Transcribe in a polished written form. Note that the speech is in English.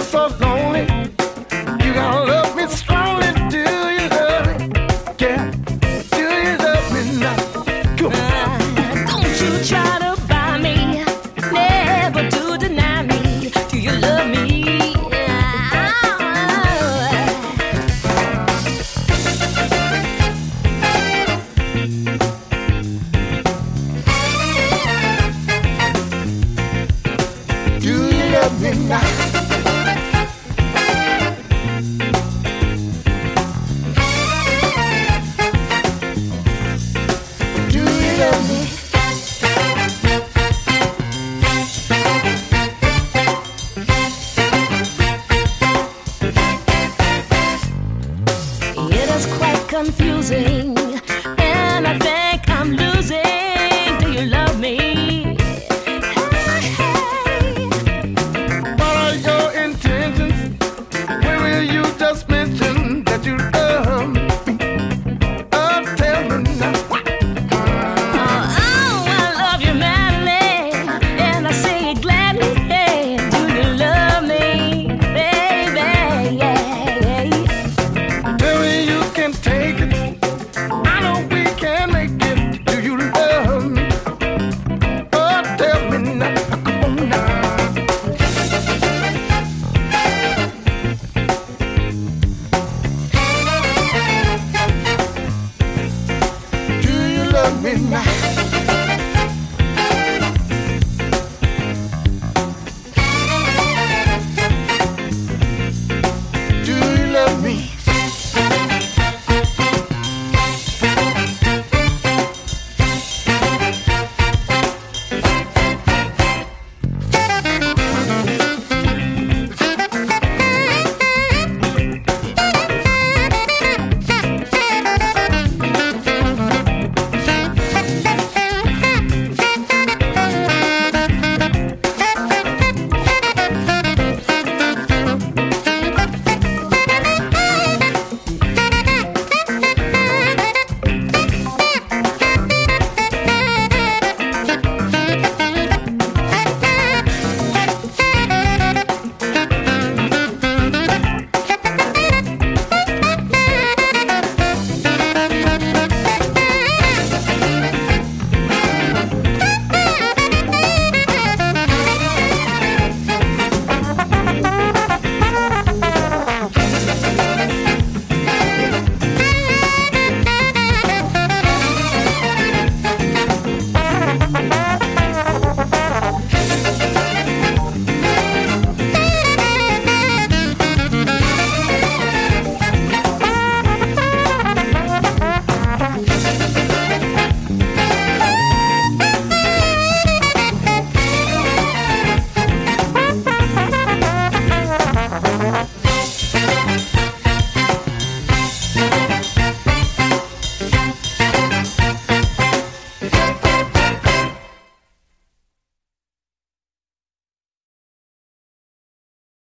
so lonely. You gonna love me strongly. Do you love me? Yeah. Do you love me now? Come on. Don't you try to buy me. Never do deny me. Do you love me? Do you love me now? Do you love me? It is quite confusing